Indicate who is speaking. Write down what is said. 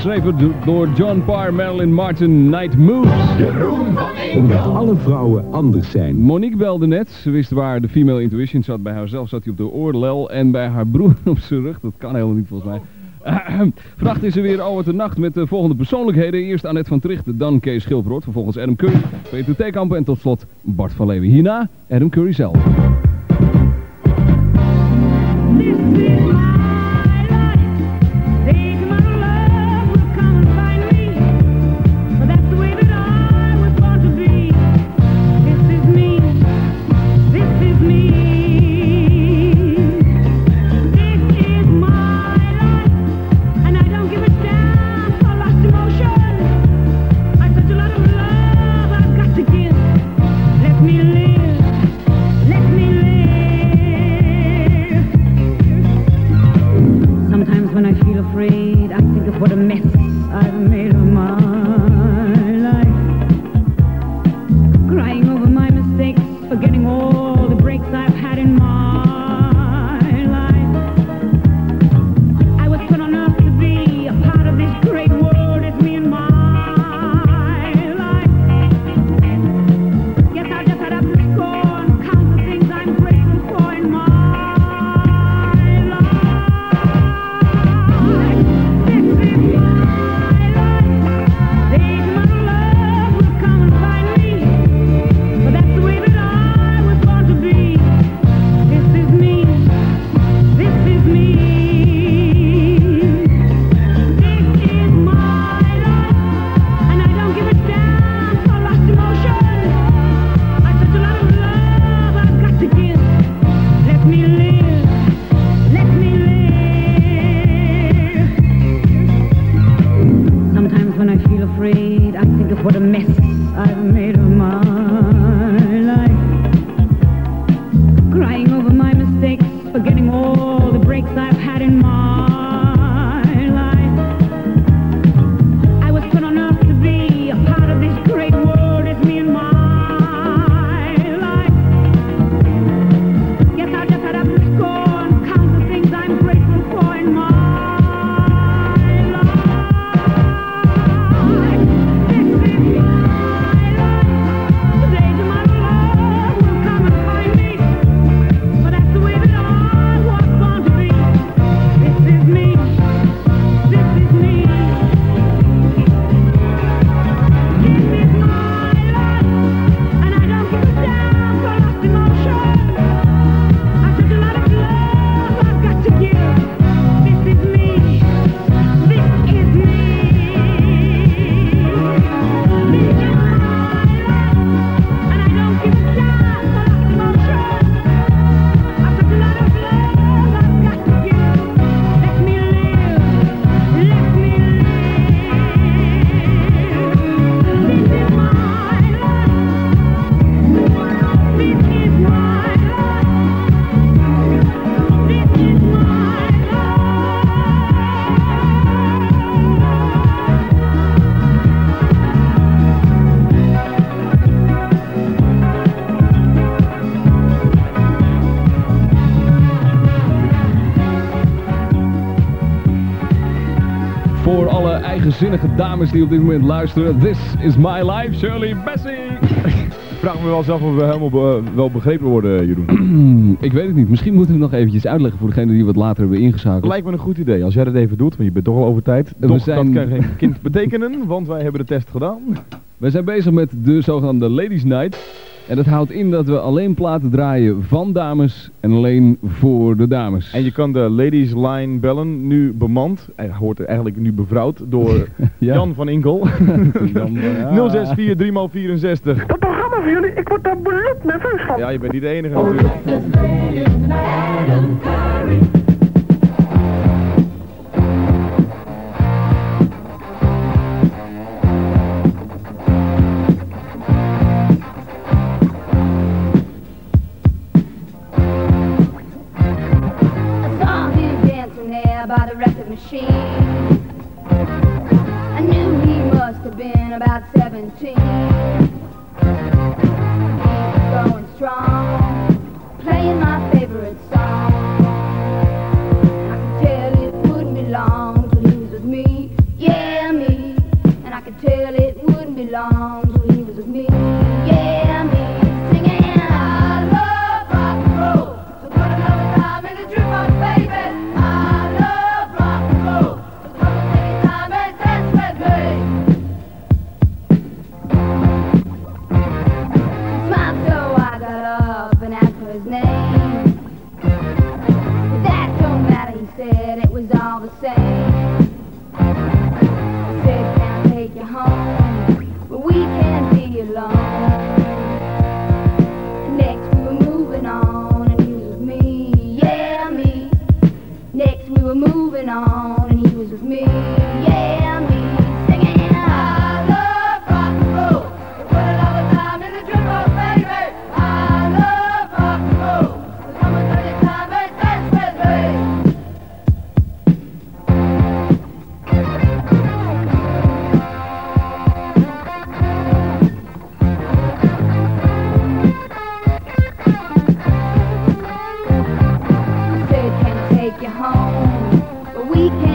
Speaker 1: geschreven door John Parr, Marilyn Martin, Night Moves.
Speaker 2: Omdat alle vrouwen anders zijn.
Speaker 1: Monique belde net, ze wist waar de female intuition zat. Bij haarzelf zat hij op de oorlel en bij haar broer op zijn rug. Dat kan helemaal niet volgens mij. Vannacht is er weer Over de Nacht met de volgende persoonlijkheden. Eerst Annette van Tricht, dan Kees Schilbrood, vervolgens Adam Curry, Peter Theekamp en tot slot Bart van Leeuwen. Hierna Adam Curry zelf.
Speaker 3: What a mess I've made of my life. Crying over my mistakes, forgetting all the breaks I've had in my life. I was put on earth to be a part of this great world. It's me and my life. Guess I just had to score and count the things I'm grateful for in my life. What a mess I've made of my life. Crying over my mistakes, forgetting all the breaks I've had in my life. I was put on earth to be a part of this great world. It's me and my life. Guess I just had to score and count the things I'm grateful for in my life.
Speaker 1: Voor alle eigenzinnige dames die op dit moment luisteren, This is my life, Shirley Bassey.
Speaker 4: Ik vraag me wel zelf of we helemaal wel begrepen worden, Jeroen.
Speaker 1: Ik weet het niet. Misschien moeten we het nog eventjes uitleggen voor degenen die wat later hebben ingeschakeld.
Speaker 4: Lijkt me een goed idee. Als jij dat even doet, want je bent toch al over tijd. Dat kan geen kind betekenen, want wij hebben de test gedaan.
Speaker 1: Wij zijn bezig met de zogenaamde Ladies Night. En dat houdt in dat we alleen platen draaien van dames en alleen voor de dames.
Speaker 4: En je kan de Ladies Line bellen, nu bemand. Hij wordt eigenlijk nu bevrouwd door
Speaker 1: ja.
Speaker 4: Jan van Inkel.
Speaker 1: Jan,
Speaker 4: 0643
Speaker 5: Dat programma van jullie, ik word daar bloed nerveus van.
Speaker 4: Ja, je bent niet de enige natuurlijk.
Speaker 6: By the record machine, I knew he must have been about 17. He was going strong, playing my favorite song. I could tell it wouldn't be long till he was with me. Yeah. was all the same. Said, can I take you home, but we can't be alone. Next we were moving on, and he was with me, yeah, me. Next we were moving on, and he was with me, yeah, me. Singing, I love rock and roll. So put it all the time in the jukebox, baby. I love rock and roll. So come and take your time and dance with me. Said, can I take you home? But we can't.